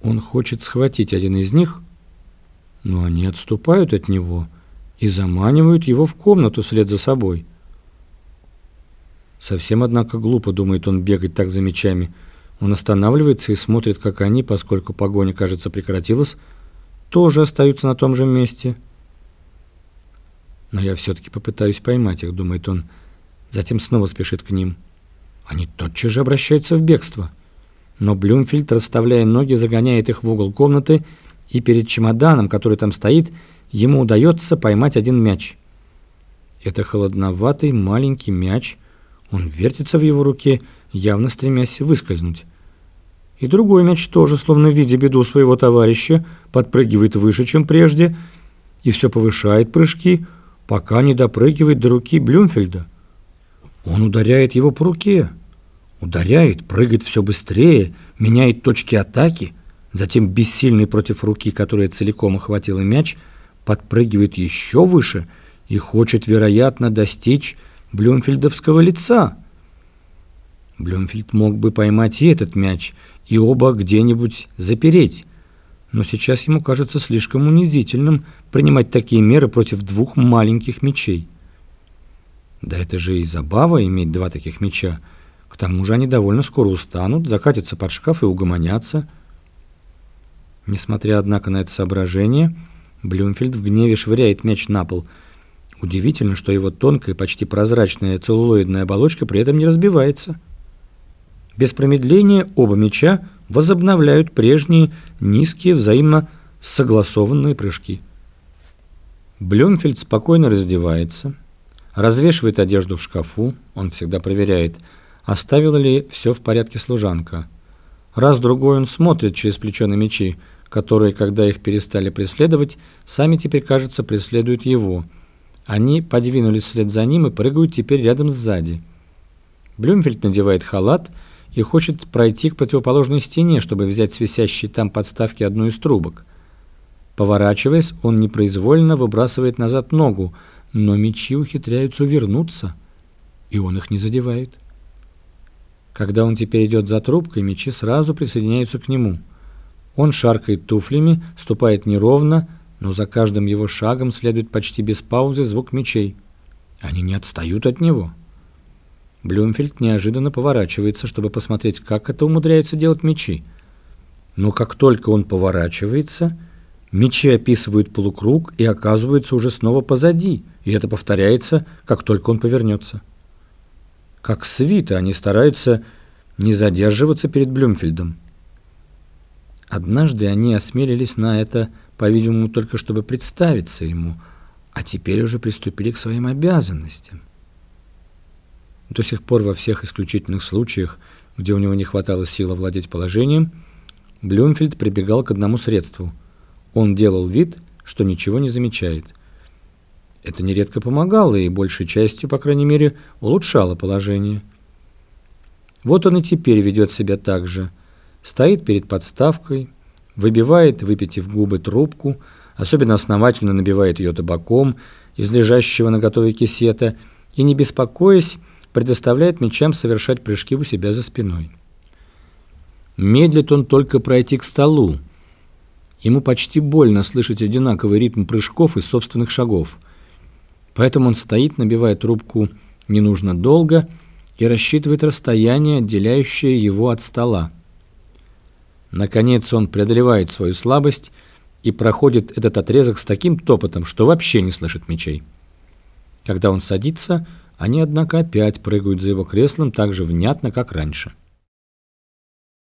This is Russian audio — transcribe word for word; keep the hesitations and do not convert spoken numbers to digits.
Он хочет схватить один из них, но они отступают от него и заманивают его в комнату вслед за собой. Совсем, однако, глупо, думает он, бегать так за мячами. Он останавливается и смотрит, как они, поскольку погоня, кажется, прекратилась, тоже остаются на том же месте. Но я все-таки попытаюсь поймать их, думает он. Затем снова спешит к ним. Они тотчас же обращаются в бегство. Но Блюмфельд, расставляя ноги, загоняет их в угол комнаты, и перед чемоданом, который там стоит, ему удается поймать один мяч. Это холодноватый маленький мяч. Он вертится в его руке, явно стремясь выскользнуть. И другой мяч тоже, словно видя беду своего товарища, подпрыгивает выше, чем прежде, и все повышает прыжки, пока не допрыгивает до руки Блюмфельда. Он ударяет его по руке, ударяет, прыгает все быстрее, меняет точки атаки, затем, бессильный против руки, которая целиком охватила мяч, подпрыгивает еще выше и хочет, вероятно, достичь блюмфельдовского лица. Блюмфельд мог бы поймать и этот мяч, и оба где-нибудь запереть, но сейчас ему кажется слишком унизительным принимать такие меры против двух маленьких мячей. Да это же и забава иметь два таких мяча. К тому же они довольно скоро устанут, закатятся под шкаф и угомонятся. Несмотря, однако, на это соображение, Блюмфельд в гневе швыряет мяч на пол. Удивительно, что его тонкая, почти прозрачная целлулоидная оболочка при этом не разбивается. Без промедления оба мяча возобновляют прежние низкие, взаимно согласованные прыжки. Блюмфельд спокойно раздевается, развешивает одежду в шкафу, он всегда проверяет, оставила ли все в порядке служанка. Раз-другой он смотрит через плечо на мячи, которые, когда их перестали преследовать, сами теперь, кажется, преследуют его. Они подвинулись вслед за ним и прыгают теперь рядом сзади. Блюмфельд надевает халат и хочет пройти к противоположной стене, чтобы взять с висящей там подставки одну из трубок. Поворачиваясь, он непроизвольно выбрасывает назад ногу, но мячи ухитряются увернуться, и он их не задевает. Когда он теперь идет за трубкой, мячи сразу присоединяются к нему. Он шаркает туфлями, ступает неровно, но за каждым его шагом следует почти без паузы звук мячей. Они не отстают от него. Блюмфельд неожиданно поворачивается, чтобы посмотреть, как это умудряются делать мячи. Но как только он поворачивается, мячи описывают полукруг и оказываются уже снова позади, и это повторяется, как только он повернется. Как свита они стараются не задерживаться перед Блюмфельдом. Однажды они осмелились на это, по-видимому, только чтобы представиться ему, а теперь уже приступили к своим обязанностям. До сих пор во всех исключительных случаях, где у него не хватало сил овладеть положением, Блюмфельд прибегал к одному средству. Он делал вид, что ничего не замечает. Это нередко помогало и большей частью, по крайней мере, улучшало положение. Вот он и теперь ведет себя так же. Стоит перед подставкой, выбивает, выпитив губы, трубку, особенно основательно набивает ее табаком из лежащего наготове кисета и, не беспокоясь, предоставляет мячам совершать прыжки у себя за спиной. Медлит он только пройти к столу. Ему почти больно слышать одинаковый ритм прыжков и собственных шагов. Поэтому он стоит, набивая трубку не нужно долго, и рассчитывает расстояние, отделяющее его от стола. Наконец он преодолевает свою слабость и проходит этот отрезок с таким топотом, что вообще не слышит мячей. Когда он садится, они, однако, опять прыгают за его креслом так же внятно, как раньше.